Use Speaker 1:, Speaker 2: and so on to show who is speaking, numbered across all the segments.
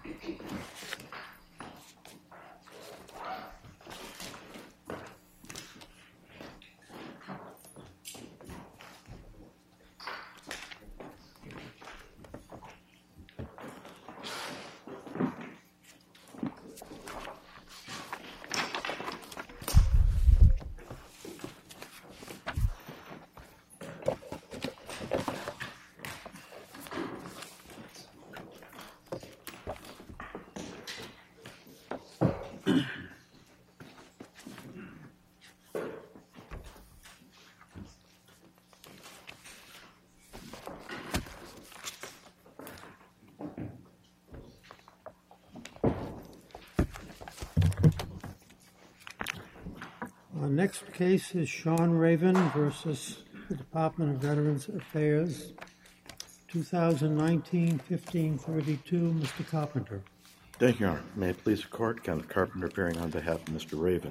Speaker 1: Our next case is Sean Raven versus the Department of Veterans Affairs, 2019-1532. Mr. Carpenter.
Speaker 2: Thank you, Your Honor. May it please the Court, Kenneth Carpenter appearing on behalf of Mr. Raven.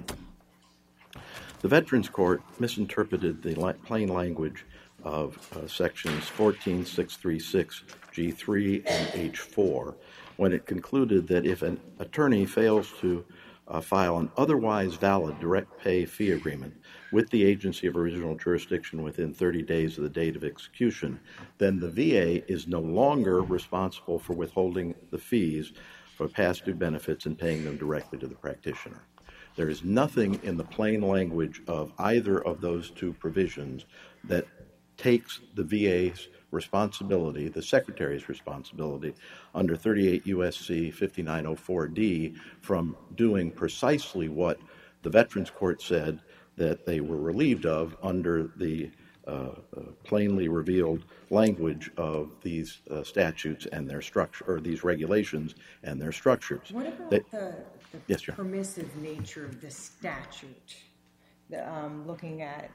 Speaker 2: The Veterans Court misinterpreted the plain language of sections 14636 G3 and H4 when it concluded that if an attorney fails to file an otherwise valid direct pay fee agreement with the agency of original jurisdiction within 30 days of the date of execution, then the VA is no longer responsible for withholding the fees for past due benefits and paying them directly to the practitioner. There is nothing in the plain language of either of those two provisions that takes the VA's responsibility, the Secretary's responsibility, under 38 U.S.C. 5904D from doing precisely what the Veterans Court said that they were relieved of under the plainly revealed language of these statutes and their structure, or these regulations and their structures.
Speaker 3: What about the
Speaker 2: yes,
Speaker 3: permissive nature of the statute? Looking at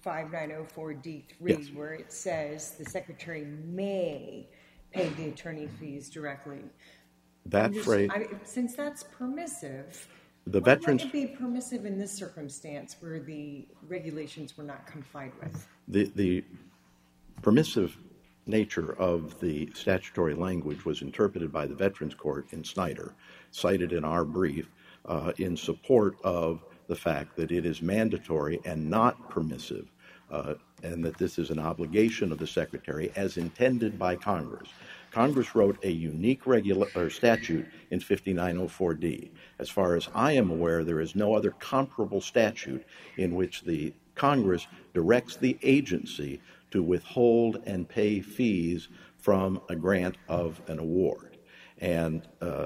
Speaker 3: 5904D3,
Speaker 2: yes,
Speaker 3: where it says the Secretary may pay the attorney fees directly.
Speaker 2: That phrase,
Speaker 3: since that's permissive,
Speaker 2: the
Speaker 3: why
Speaker 2: Veterans
Speaker 3: would it be permissive in this circumstance where the regulations were not complied with?
Speaker 2: The permissive nature of the statutory language was interpreted by the Veterans Court in Snyder, cited in our brief, in support of the fact that it is mandatory and not permissive, and that this is an obligation of the Secretary as intended by Congress. Congress wrote a unique statute in 5904D. As far as I am aware, there is no other comparable statute in which the Congress directs the agency to withhold and pay fees from a grant of an award, and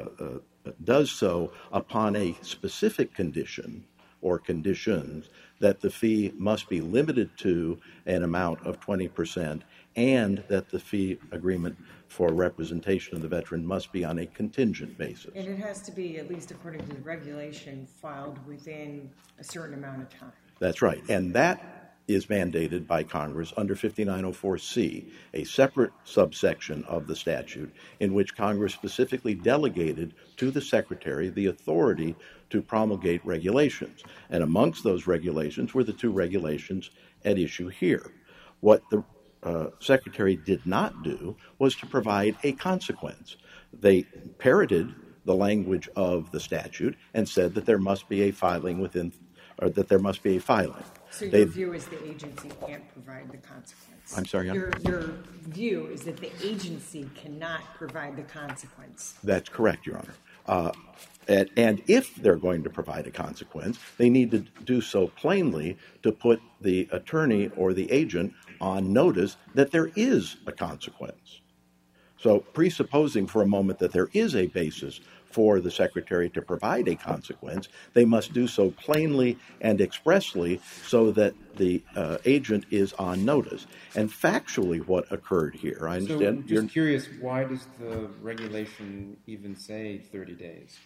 Speaker 2: does so upon a specific condition or conditions that the fee must be limited to an amount of 20% and that the fee agreement for representation of the veteran must be on a contingent basis.
Speaker 3: And it has to be, at least according to the regulation, filed within a certain amount of time.
Speaker 2: That's right. And that is mandated by Congress under 5904C, a separate subsection of the statute in which Congress specifically delegated to the Secretary the authority to promulgate regulations. And amongst those regulations were the two regulations at issue here. What the Secretary did not do was to provide a consequence. They parroted the language of the statute and said that there must be a filing within, or that there must be a filing.
Speaker 3: So your view is the agency can't provide the consequence?
Speaker 2: I'm sorry,
Speaker 3: Your view is that the agency cannot provide the consequence?
Speaker 2: That's correct, Your Honor. And if they're going to provide a consequence, they need to do so plainly to put the attorney or the agent on notice that there is a consequence. So presupposing for a moment that there is a basis for the Secretary to provide a consequence, they must do so plainly and expressly so that the agent is on notice. And factually what occurred here, I understand...
Speaker 4: So just curious, why does the regulation even say 30 days?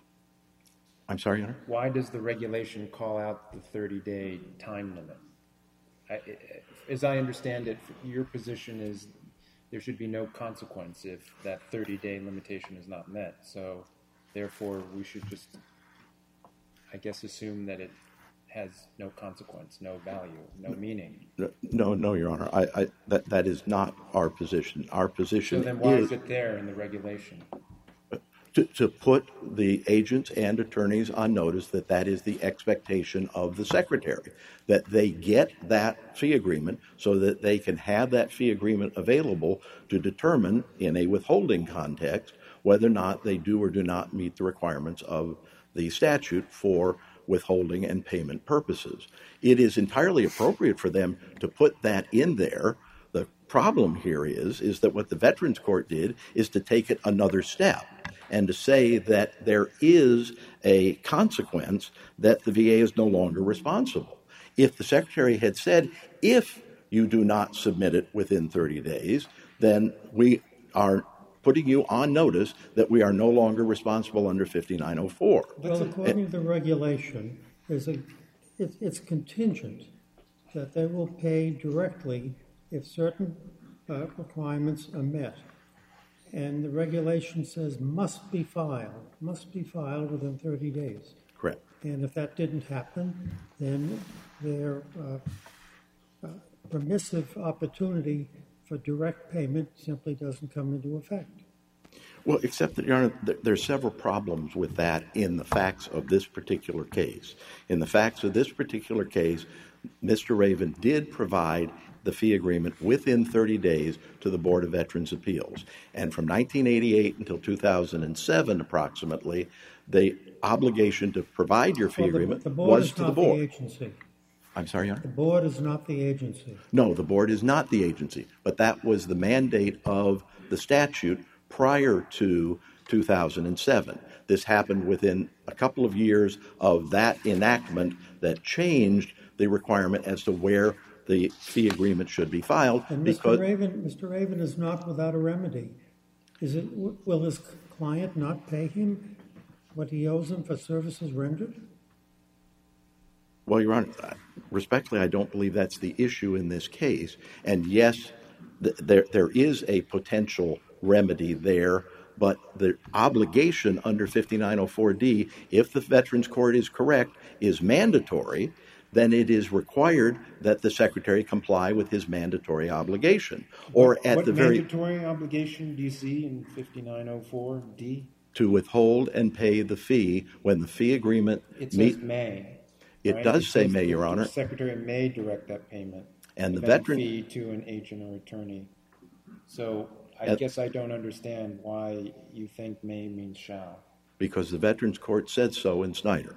Speaker 2: I'm sorry, Your Honor?
Speaker 4: Why does the regulation call out the 30-day time limit? As I understand it, your position is there should be no consequence if that 30-day limitation is not met. So therefore, we should just, I guess, assume that it has no consequence, no value, no meaning.
Speaker 2: No, Your Honor. That is not our position. Our position is...
Speaker 4: So then why is it there in the regulation?
Speaker 2: to put the agents and attorneys on notice that that is the expectation of the secretary, that they get that fee agreement so that they can have that fee agreement available to determine in a withholding context whether or not they do or do not meet the requirements of the statute for withholding and payment purposes. It is entirely appropriate for them to put that in there. The problem here is that what the Veterans Court did is to take it another step and to say that there is a consequence that the VA is no longer responsible. If the secretary had said, if you do not submit it within 30 days, then we are putting you on notice that we are no longer responsible under 5904.
Speaker 1: Well, according to the regulation, it's contingent that they will pay directly if certain requirements are met. And the regulation says must be filed within 30 days.
Speaker 2: Correct.
Speaker 1: And if that didn't happen, then their permissive opportunity for direct payment simply doesn't come into effect.
Speaker 2: Well, except that, Your Honor, there's several problems with that in the facts of this particular case. In the facts of this particular case, Mr. Raven did provide the fee agreement within 30 days to the Board of Veterans' Appeals. And from 1988 until 2007, approximately, the obligation to provide your fee agreement was to the board.
Speaker 1: The agency.
Speaker 2: I'm sorry, Your Honor?
Speaker 1: The board is not the agency.
Speaker 2: No, the board is not the agency, but that was the mandate of the statute prior to 2007. This happened within a couple of years of that enactment that changed the requirement as to where the fee agreement should be filed.
Speaker 1: And Mr. Raven is not without a remedy. Will his client not pay him what he owes him for services rendered?
Speaker 2: Well, Your Honor, respectfully, I don't believe that's the issue in this case. And yes, there is a potential remedy there, but the obligation under 5904D, if the Veterans Court is correct, is mandatory, then it is required that the Secretary comply with his mandatory obligation. Or at
Speaker 4: what
Speaker 2: the very
Speaker 4: mandatory obligation do you see in 5904D?
Speaker 2: To withhold and pay the fee when the fee agreement
Speaker 4: It says may.
Speaker 2: It
Speaker 4: right?
Speaker 2: does
Speaker 4: It
Speaker 2: say
Speaker 4: says
Speaker 2: may,
Speaker 4: that
Speaker 2: Your Honor.
Speaker 4: The Secretary may direct that payment
Speaker 2: And the
Speaker 4: of
Speaker 2: veteran
Speaker 4: fee to an agent or attorney. So I guess I don't understand why you think may means shall.
Speaker 2: Because the Veterans Court said so in Snyder.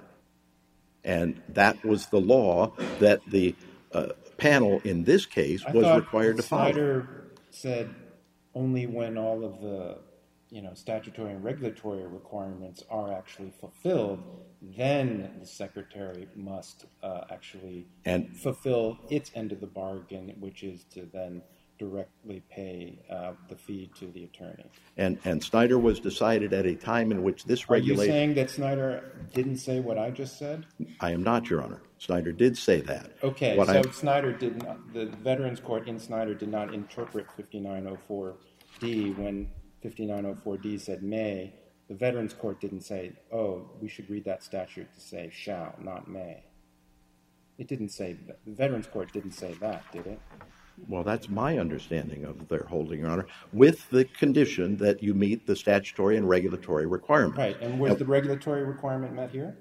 Speaker 2: And that was the law that the panel in this case was required to follow.
Speaker 4: Snyder said only when all of the statutory and regulatory requirements are actually fulfilled, then the Secretary must actually fulfill its end of the bargain, which is to then directly pay the fee to the attorney.
Speaker 2: And Snyder was decided at a time in which this regulation...
Speaker 4: Are you saying that Snyder didn't say what I just said?
Speaker 2: I am not, Your Honor. Snyder did say that.
Speaker 4: Okay, Snyder did not, the Veterans Court in Snyder did not interpret 5904D when 5904D said may. The Veterans Court didn't say, oh, we should read that statute to say shall, not may. It didn't say that. The Veterans Court didn't say that, did it?
Speaker 2: Well, that's my understanding of their holding, Your Honor, with the condition that you meet the statutory and regulatory requirements.
Speaker 4: Right, and was the regulatory requirement met here?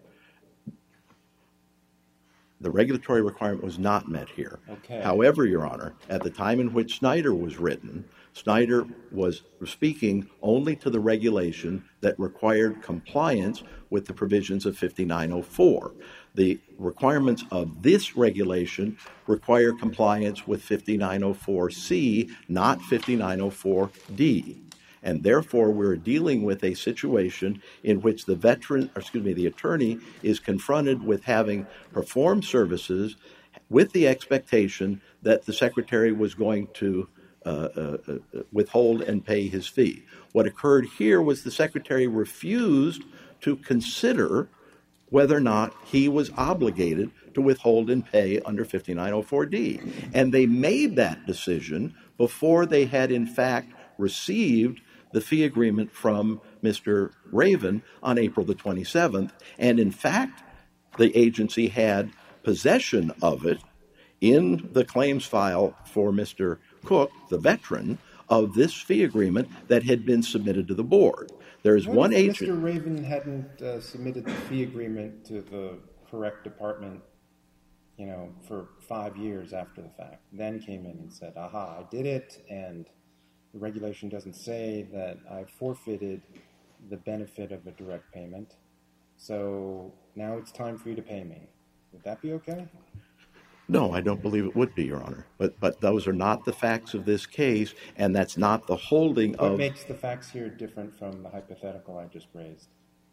Speaker 2: The regulatory requirement was not met here.
Speaker 4: Okay.
Speaker 2: However, Your Honor, at the time in which Snyder was written, Snyder was speaking only to the regulation that required compliance with the provisions of 5904. The requirements of this regulation require compliance with 5904C, not 5904D. And therefore, we're dealing with a situation in which the attorney is confronted with having performed services with the expectation that the Secretary was going to withhold and pay his fee. What occurred here was the Secretary refused to consider whether or not he was obligated to withhold and pay under 5904D. And they made that decision before they had, in fact, received the fee agreement from Mr. Raven on April the 27th. And, in fact, the agency had possession of it in the claims file for Mr. Cook, the veteran, of this fee agreement that had been submitted to the board. There is one agent.
Speaker 4: Mr. Raven hadn't submitted the fee agreement to the correct department, for 5 years after the fact, then came in and said, aha, I did it, and the regulation doesn't say that I forfeited the benefit of a direct payment, so now it's time for you to pay me. Would that be okay?
Speaker 2: No, I don't believe it would be, Your Honor. But those are not the facts of this case, and that's not the holding of...
Speaker 4: What makes the facts here different from the hypothetical I just raised?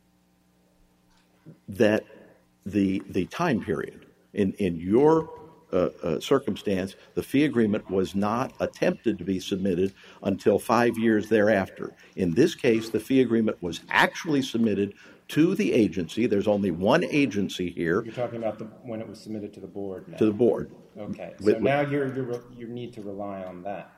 Speaker 2: That the time period. In your circumstance, the fee agreement was not attempted to be submitted until 5 years thereafter. In this case, the fee agreement was actually submitted to the agency. There's only one agency here.
Speaker 4: You're talking about when it was submitted to the board now.
Speaker 2: To the board.
Speaker 4: Okay, so now you need to rely on that.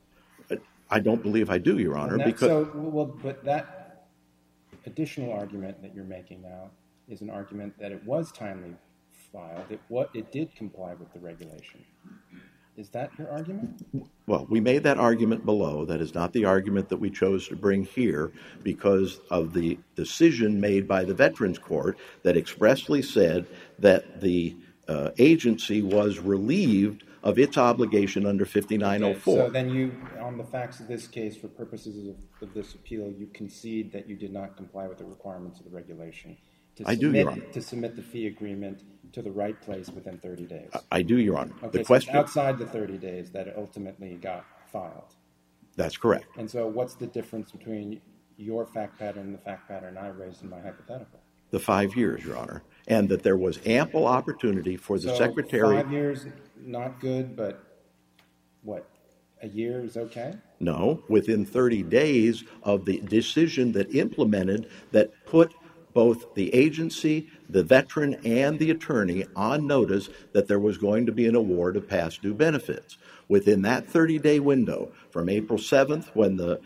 Speaker 2: I don't believe I do, Your Honor, because...
Speaker 4: But that additional argument that you're making now is an argument that it was timely filed. It did comply with the regulation. Is that your argument?
Speaker 2: Well, we made that argument below. That is not the argument that we chose to bring here because of the decision made by the Veterans Court that expressly said that the agency was relieved of its obligation under 5904.
Speaker 4: Okay, so then you, on the facts of this case, for purposes of this appeal, you concede that you did not comply with the requirements of the regulation to submit the fee agreement to the right place within 30 days.
Speaker 2: I do, Your Honor.
Speaker 4: Okay,
Speaker 2: the question,
Speaker 4: so it's outside the 30 days that it ultimately got filed.
Speaker 2: That's correct.
Speaker 4: And so what's the difference between your fact pattern and the fact pattern I raised in my hypothetical?
Speaker 2: The 5 years, Your Honor, and that there was ample opportunity for the Secretary...
Speaker 4: 5 years, not good, but what, a year is okay?
Speaker 2: No, within 30 days of the decision that implemented, that put both the agency, the veteran, and the attorney on notice that there was going to be an award of past due benefits. Within that 30-day window, from April 7th, when the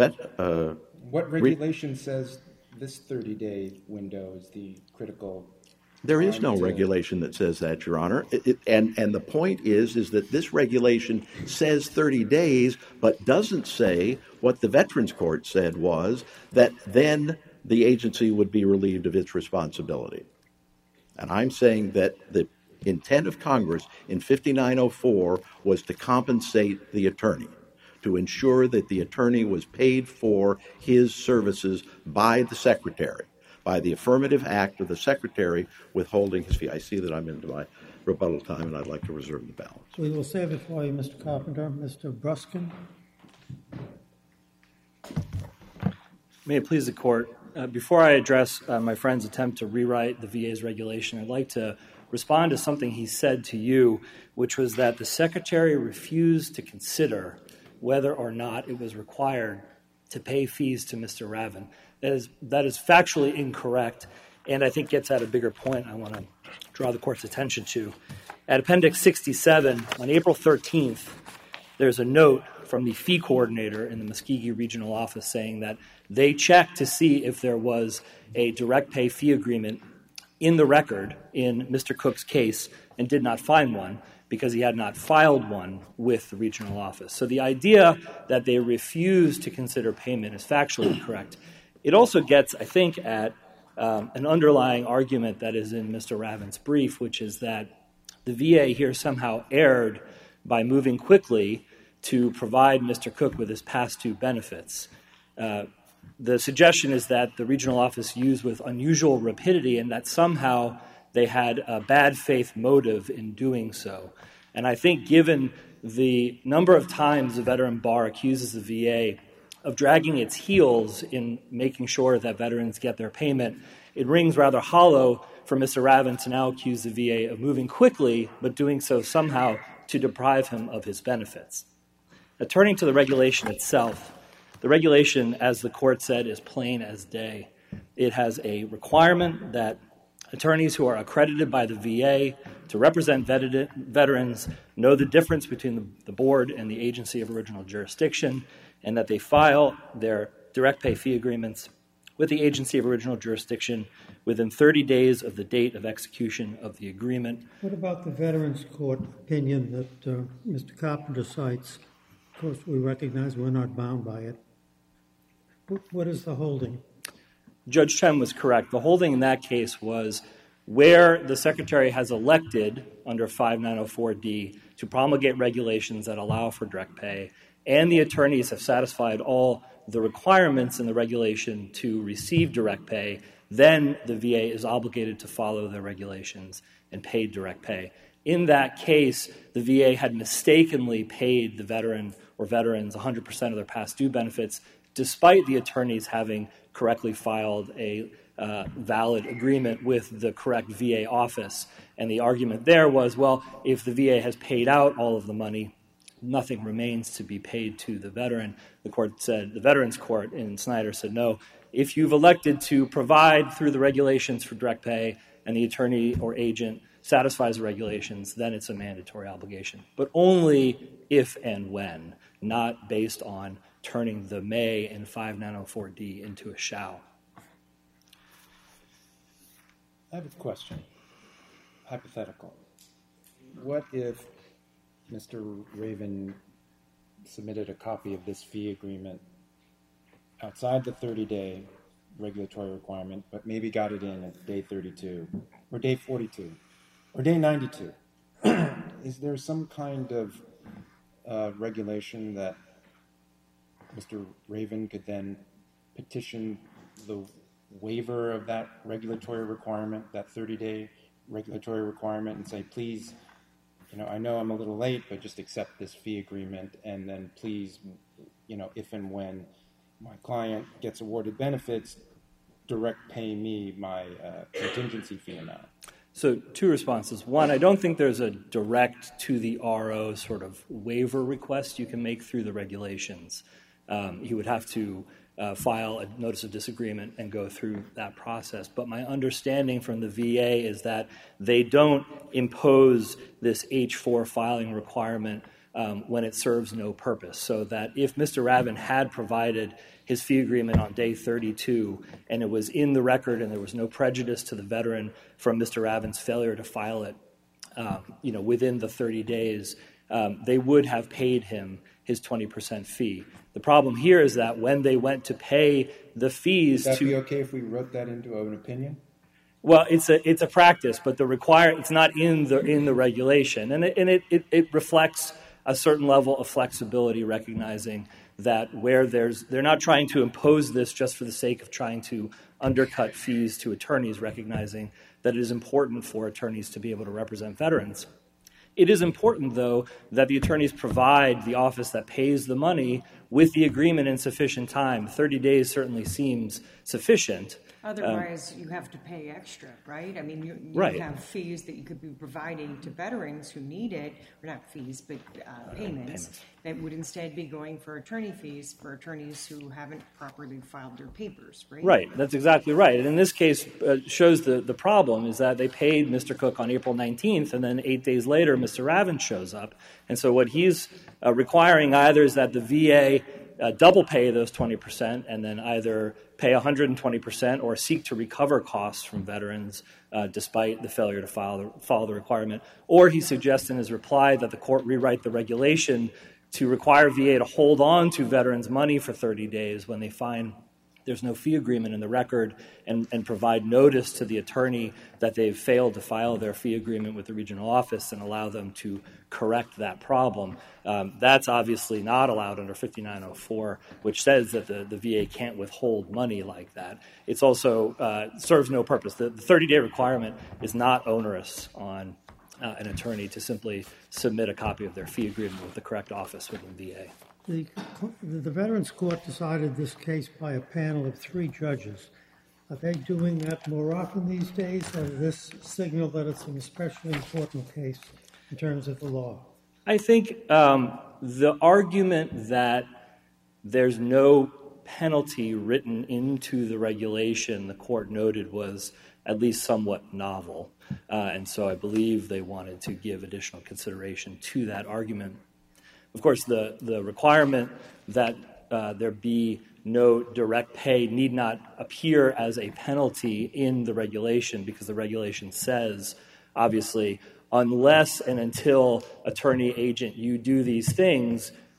Speaker 4: what regulation says this 30-day window is the critical...
Speaker 2: There is no regulation that says that, Your Honor. And the point is that this regulation says 30 days, but doesn't say what the Veterans Court said was that then the agency would be relieved of its responsibility. And I'm saying that the intent of Congress in 5904 was to compensate the attorney, to ensure that the attorney was paid for his services by the Secretary, by the affirmative act of the Secretary withholding his fee. I see that I'm into my rebuttal time, and I'd like to reserve the balance.
Speaker 1: We will save it for you, Mr. Carpenter. Mr. Bruskin.
Speaker 5: May it please the Court. Before I address my friend's attempt to rewrite the VA's regulation, I'd like to respond to something he said to you, which was that the Secretary refused to consider whether or not it was required to pay fees to Mr. Raven. That is factually incorrect, and I think gets at a bigger point I want to draw the Court's attention to. At Appendix 67, on April 13th, there's a note from the fee coordinator in the Muskogee Regional Office saying that they checked to see if there was a direct pay fee agreement in the record in Mr. Cook's case and did not find one because he had not filed one with the regional office. So the idea that they refused to consider payment is factually incorrect. It also gets, I think, at an underlying argument that is in Mr. Raven's brief, which is that the VA here somehow erred by moving quickly to provide Mr. Cook with his past due benefits. The suggestion is that the regional office used with unusual rapidity and that somehow they had a bad faith motive in doing so. And I think given the number of times the veteran bar accuses the VA of dragging its heels in making sure that veterans get their payment, it rings rather hollow for Mr. Raven to now accuse the VA of moving quickly, but doing so somehow to deprive him of his benefits. Now, turning to the regulation itself, the regulation, as the Court said, is plain as day. It has a requirement that attorneys who are accredited by the VA to represent veterans know the difference between the board and the agency of original jurisdiction, and that they file their direct pay fee agreements with the agency of original jurisdiction within 30 days of the date of execution of the agreement.
Speaker 1: What about the Veterans Court opinion that Mr. Carpenter cites course, we recognize we're not bound by it. What is the holding?
Speaker 5: Judge Chen was correct. The holding in that case was where the Secretary has elected under 5904D to promulgate regulations that allow for direct pay, and the attorneys have satisfied all the requirements in the regulation to receive direct pay, then the VA is obligated to follow the regulations and pay direct pay. In that case, the VA had mistakenly paid the veteran or veterans 100% of their past due benefits, despite the attorneys having correctly filed a valid agreement with the correct VA office. And the argument there was, well, if the VA has paid out all of the money, nothing remains to be paid to the veteran. The court said, the Veterans Court in Snyder said, no, if you've elected to provide through the regulations for direct pay and the attorney or agent satisfies the regulations, then it's a mandatory obligation. But only if and when, not based on turning the may in 5904D into a shall.
Speaker 4: I have a question, hypothetical. What if Mr. Raven submitted a copy of this fee agreement outside the 30-day regulatory requirement, but maybe got it in at day 32, or day 42, or day 92? Is there some kind of regulation that Mr. Raven could then petition the waiver of that regulatory requirement, that 30-day regulatory requirement, and say, please, I know I'm a little late, but just accept this fee agreement, and then please, if and when my client gets awarded benefits, direct pay me my contingency fee amount?
Speaker 5: So two responses. One, I don't think there's a direct to the RO sort of waiver request you can make through the regulations. He would have to file a notice of disagreement and go through that process. But my understanding from the VA is that they don't impose this H-4 filing requirement when it serves no purpose. So that if Mr. Raven had provided his fee agreement on day 32 and it was in the record and there was no prejudice to the veteran from Mr. Raven's failure to file it, within the 30 days, they would have paid him his 20% fee. The problem here is that when they went to pay the fees,
Speaker 4: would that be okay if we wrote that into an opinion?
Speaker 5: Well, it's a practice, but it's not in the regulation, and it reflects a certain level of flexibility, recognizing that where they're not trying to impose this just for the sake of trying to undercut fees to attorneys, recognizing that it is important for attorneys to be able to represent veterans. It is important, though, that the attorneys provide the office that pays the money with the agreement in sufficient time. 30 days certainly seems sufficient.
Speaker 3: Otherwise, you have to pay extra, right? I mean, you
Speaker 5: right.
Speaker 3: have fees that you could be providing to veterans who need it, or not fees, but payments, that would instead be going for attorney fees for attorneys who haven't properly filed their papers, right?
Speaker 5: Right, that's exactly right. And in this case, shows the problem is that they paid Mr. Cook on April 19th, and then 8 days later, Mr. Raven shows up. And so what he's requiring either is that the VA double pay those 20% and then either pay 120% or seek to recover costs from veterans despite the failure to follow the requirement. Or he suggests in his reply that the court rewrite the regulation to require VA to hold on to veterans' money for 30 days when they find there's no fee agreement in the record and provide notice to the attorney that they've failed to file their fee agreement with the regional office and allow them to correct that problem. That's obviously not allowed under 5904, which says that the VA can't withhold money like that. It's also serves no purpose. The 30-day requirement is not onerous on an attorney to simply submit a copy of their fee agreement with the correct office within VA.
Speaker 1: The Veterans Court decided this case by a panel of 3 judges. Are they doing that more often these days, or does this signal that it's an especially important case in terms of the law?
Speaker 5: I think the argument that there's no penalty written into the regulation, the court noted, was at least somewhat novel. And so I believe they wanted to give additional consideration to that argument. Of course, the requirement that there be no direct pay need not appear as a penalty in the regulation because the regulation says, obviously, unless and until attorney agent you do these things,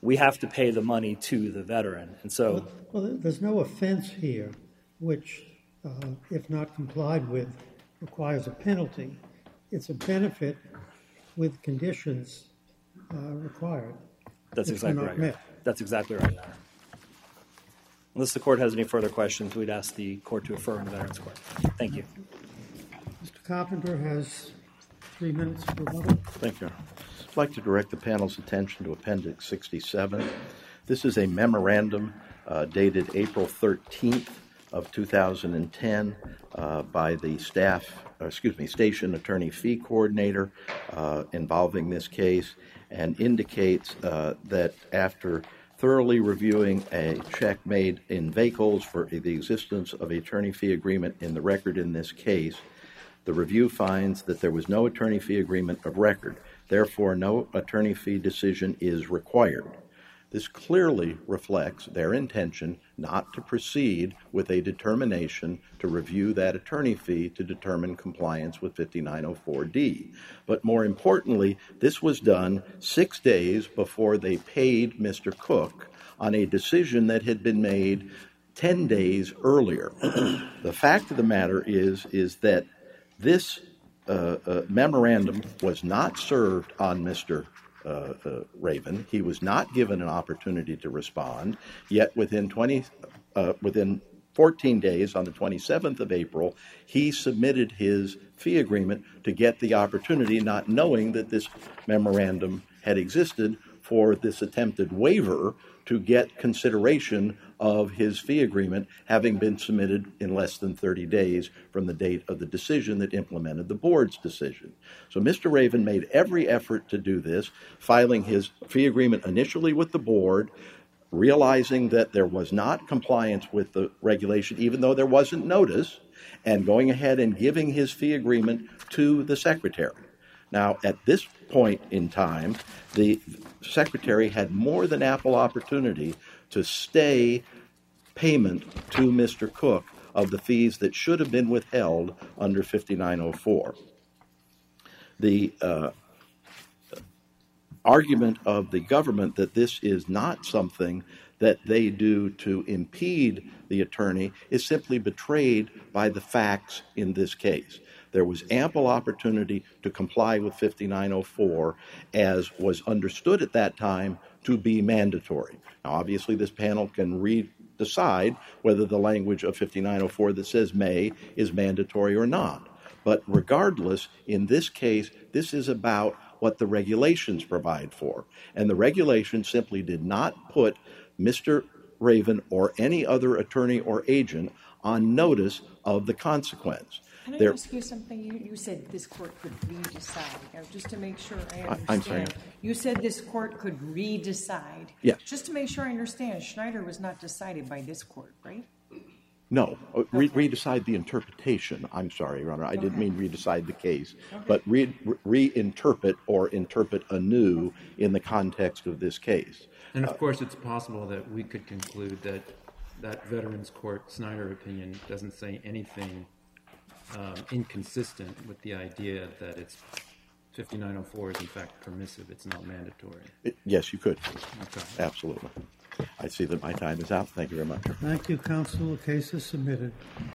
Speaker 5: we have to pay the money to the veteran. And so,
Speaker 1: Well, there's no offense here which, if not complied with, requires a penalty. It's a benefit with conditions required.
Speaker 5: that's
Speaker 1: which
Speaker 5: exactly
Speaker 1: were
Speaker 5: right.
Speaker 1: not met.
Speaker 5: That's exactly right, Your Honor. Unless the court has any further questions, we'd ask the court to affirm the Veterans Court. Thank you.
Speaker 1: Mr. Carpenter has 3 minutes for rebuttal.
Speaker 2: Thank you. I'd like to direct the panel's attention to Appendix 67. This is a memorandum dated April 13th of 2010 by the station attorney fee coordinator involving this case, and indicates that after thoroughly reviewing a check made in vehicles for the existence of an attorney fee agreement in the record in this case, the review finds that there was no attorney fee agreement of record. Therefore, no attorney fee decision is required. This clearly reflects their intention not to proceed with a determination to review that attorney fee to determine compliance with 5904D. But more importantly, this was done 6 days before they paid Mr. Cook on a decision that had been made 10 days earlier. The fact of the matter is that this memorandum was not served on Mr. Raven. He was not given an opportunity to respond, yet within 14 days, on the 27th of April, he submitted his fee agreement to get the opportunity, not knowing that this memorandum had existed, for this attempted waiver to get consideration of his fee agreement having been submitted in less than 30 days from the date of the decision that implemented the board's decision. So Mr. Raven made every effort to do this, filing his fee agreement initially with the board, realizing that there was not compliance with the regulation, even though there wasn't notice, and going ahead and giving his fee agreement to the secretary. Now, at this point in time, the secretary had more than ample opportunity to stay payment to Mr. Cook of the fees that should have been withheld under 5904. The argument of the government that this is not something that they do to impede the attorney is simply betrayed by the facts in this case. There was ample opportunity to comply with 5904, as was understood at that time to be mandatory. Now, obviously, this panel can decide whether the language of 5904 that says may is mandatory or not. But regardless, in this case, this is about what the regulations provide for. And the regulations simply did not put Mr. Raven or any other attorney or agent on notice of the consequence.
Speaker 3: Can I ask you something? You said this court could re-decide. Now, just to make sure I understand.
Speaker 2: I'm sorry.
Speaker 3: You said this court could re-decide.
Speaker 2: Yes.
Speaker 3: Just to make sure I understand, Schneider was not decided by this court, right?
Speaker 2: No. Re-decide the interpretation. I'm sorry, Your Honor. I didn't mean re-decide the case. Okay. But reinterpret or interpret anew in the context of this case.
Speaker 4: And, of course, it's possible that we could conclude that that Veterans Court Snyder opinion doesn't say anything inconsistent with the idea that it's 5904 is in fact permissive. It's not mandatory.
Speaker 2: Yes, you could.
Speaker 4: Okay.
Speaker 2: Absolutely. I see that my time is out. Thank you very much.
Speaker 1: Thank you, counsel. The case is submitted.